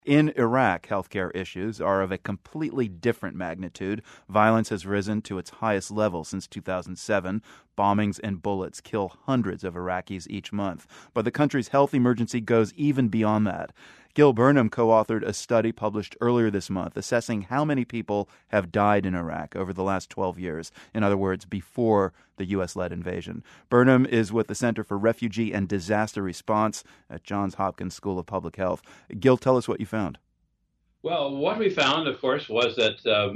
In Iraq, healthcare issues are of a completely different magnitude. Violence has risen to its highest level since 2007. Bombings and bullets kill hundreds of Iraqis each month. But the country's health emergency goes even beyond that. Gil Burnham co-authored a study published earlier this month assessing how many people have died in Iraq over the last 12 years. In other words, before the U.S.-led invasion. Burnham is with the Center for Refugee and Disaster Response at Johns Hopkins School of Public Health. Gil, tell us what you found. Well, what we found, of course, was that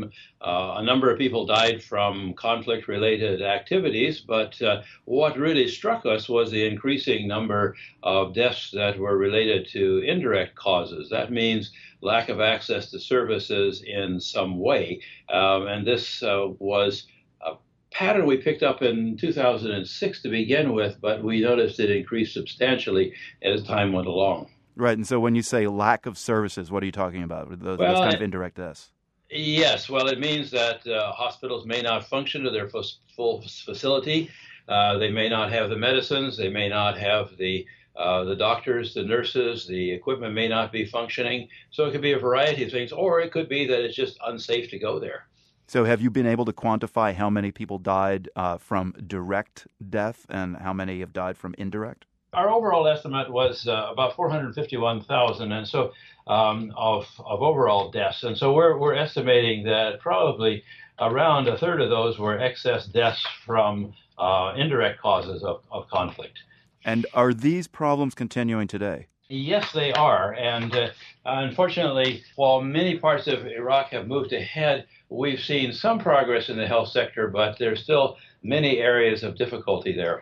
a number of people died from conflict-related activities, but what really struck us was the increasing number of deaths that were related to indirect causes. That means lack of access to services in some way, and this was a pattern we picked up in 2006 to begin with, but we noticed it increased substantially as time went along. Right, and so when you say lack of services, what are you talking about? Those kind of indirect deaths? Yes, well, it means that hospitals may not function to their full facility. They may not have the medicines. They may not have the doctors, the nurses. The equipment may not be functioning. So it could be a variety of things, or it could be that it's just unsafe to go there. So have you been able to quantify how many people died from direct death and how many have died from indirect? Our overall estimate was about 451,000, and so of overall deaths. And so we're estimating that probably around a third of those were excess deaths from indirect causes of conflict. And are these problems continuing today? Yes, they are. And unfortunately, while many parts of Iraq have moved ahead, we've seen some progress in the health sector, but there's still many areas of difficulty there.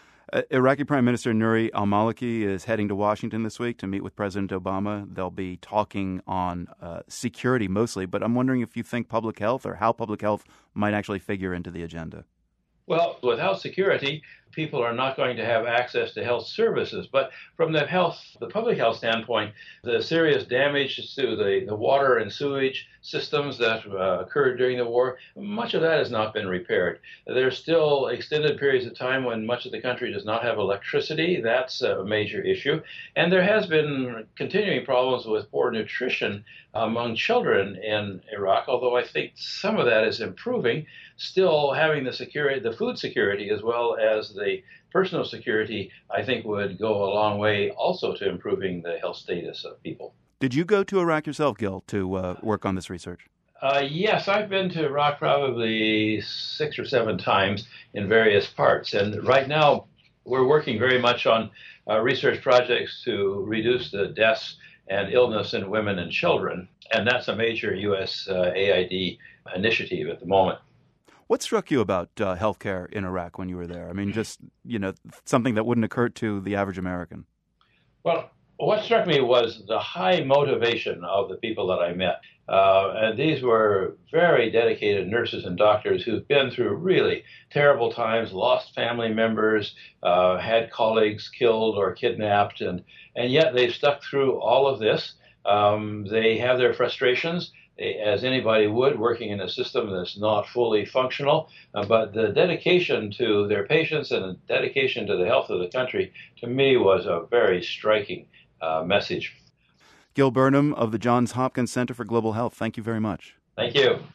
Iraqi Prime Minister Nouri al-Maliki is heading to Washington this week to meet with President Obama. They'll be talking on security mostly, but I'm wondering if you think public health or how public health might actually figure into the agenda. Well, without security, people are not going to have access to health services. But from the public health standpoint, the serious damage to the water and sewage systems that occurred during the war, much of that has not been repaired. There's still extended periods of time when much of the country does not have electricity. That's a major issue. And there has been continuing problems with poor nutrition among children in Iraq, although I think some of that is improving. Still, having the food security as well as the personal security, I think, would go a long way also to improving the health status of people. Did you go to Iraq yourself, Gil, to work on this research? Yes, I've been to Iraq probably 6 or 7 times in various parts. And right now, we're working very much on research projects to reduce the deaths and illness in women and children. And that's a major USAID initiative at the moment. What struck you about healthcare in Iraq when you were there? I mean, just, something that wouldn't occur to the average American. Well, what struck me was the high motivation of the people that I met. And these were very dedicated nurses and doctors who've been through really terrible times, lost family members, had colleagues killed or kidnapped, and yet they've stuck through all of this. They have their frustrations, as anybody would, working in a system that's not fully functional. But the dedication to their patients and the dedication to the health of the country, to me, was a very striking message. Gil Burnham of the Johns Hopkins Center for Global Health, thank you very much. Thank you.